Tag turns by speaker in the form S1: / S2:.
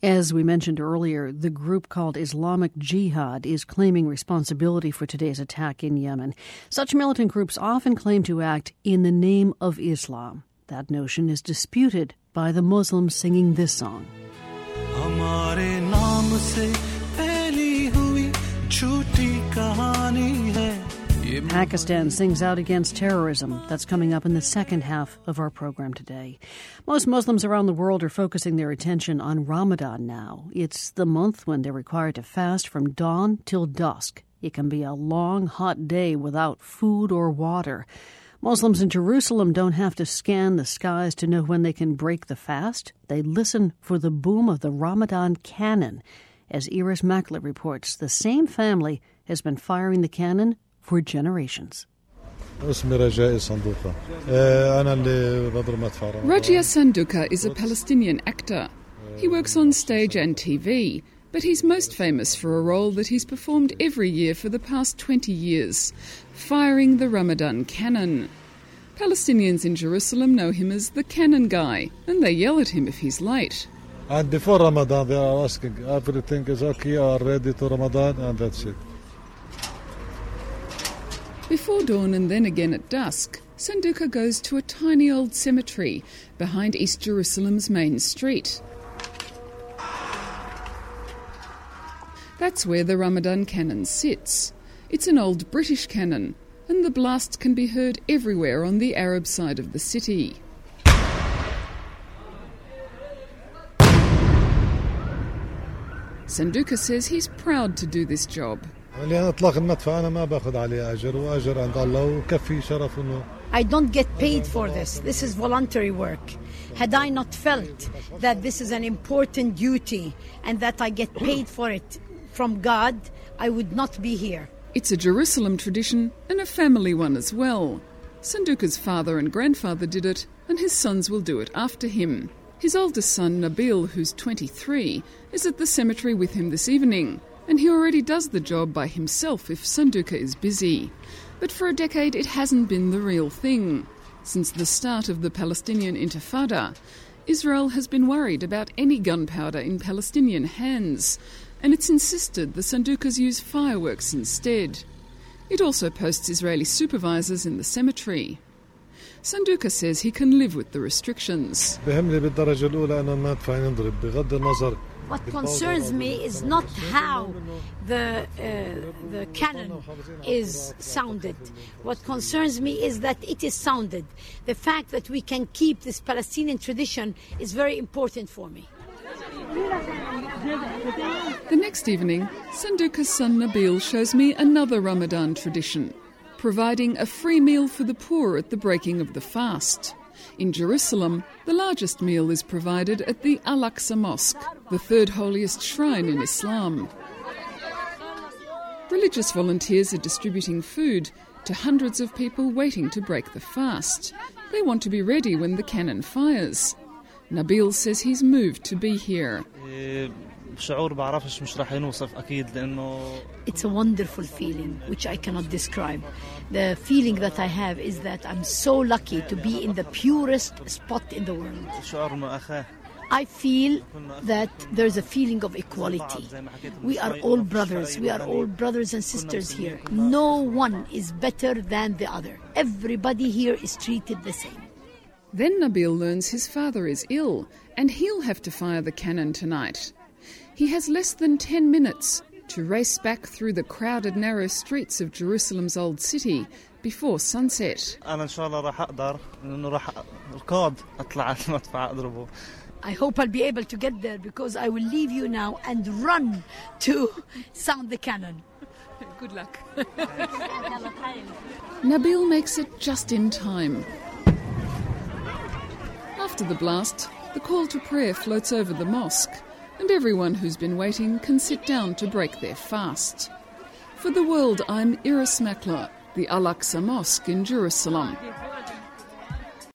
S1: As we mentioned earlier, the group called Islamic Jihad is claiming responsibility for today's attack in Yemen. Such militant groups often claim to act in the name of Islam. That notion is disputed by the Muslims singing this song. Pakistan sings out against terrorism. That's coming up in the second half of our program today. Most Muslims around the world are focusing their attention on Ramadan now. It's the month when they're required to fast from dawn till dusk. It can be a long, hot day without food or water. Muslims in Jerusalem don't have to scan the skies to know when they can break the fast. They listen for the boom of the Ramadan cannon. As Iris Makler reports, the same family has been firing the cannon for generations.
S2: Rajia
S3: Sanduka is a Palestinian actor. He works on stage and TV, but he's most famous for a role that he's performed every year for the past 20 years, firing the Ramadan cannon. Palestinians in Jerusalem know him as the cannon guy, and they yell at him if he's late.
S2: And before Ramadan, they are asking, everything is okay, are ready to Ramadan, and that's it.
S3: Before dawn and then again at dusk, Sanduka goes to a tiny old cemetery behind East Jerusalem's main street. That's where the Ramadan cannon sits. It's an old British cannon, and the blast can be heard everywhere on the Arab side of the city. Sanduka says he's proud to do this job.
S4: I don't get paid for this. This is voluntary work. Had I not felt that this is an important duty and that I get paid for it from God, I would not be here.
S3: It's a Jerusalem tradition and a family one as well. Sanduka's father and grandfather did it, and his sons will do it after him. His oldest son, Nabil, who's 23, is at the cemetery with him this evening, and he already does the job by himself if Sanduka is busy. But for a decade it hasn't been the real thing. Since the start of the Palestinian Intifada, Israel has been worried about any gunpowder in Palestinian hands, and it's insisted the Sandukas use fireworks instead. It also posts Israeli supervisors in the cemetery. Sanduka says he can live with the restrictions.
S4: What concerns me is not how the cannon is sounded. What concerns me is that it is sounded. The fact that we can keep this Palestinian tradition is very important for me.
S3: The next evening, Sanduka's son Nabil shows me another Ramadan tradition, providing a free meal for the poor at the breaking of the fast. In Jerusalem, the largest meal is provided at the Al-Aqsa Mosque, the third holiest shrine in Islam. Religious volunteers are distributing food to hundreds of people waiting to break the fast. They want to be ready when the cannon fires. Nabil says he's moved to be here.
S4: It's a wonderful feeling, which I cannot describe. The feeling that I have is that I'm so lucky to be in the purest spot in the world. I feel that there's a feeling of equality. We are all brothers. We are all brothers and sisters here. No one is better than the other. Everybody here is treated the same.
S3: Then Nabil learns his father is ill, and he'll have to fire the cannon tonight. He has less than 10 minutes to race back through the crowded, narrow streets of Jerusalem's old city before sunset.
S4: I hope I'll be able to get there because I will leave you now and run to sound the cannon.
S3: Good luck. Nabil makes it just in time. After the blast, the call to prayer floats over the mosque, and everyone who's been waiting can sit down to break their fast. For the world, I'm Iris Makler, the Al-Aqsa Mosque in Jerusalem.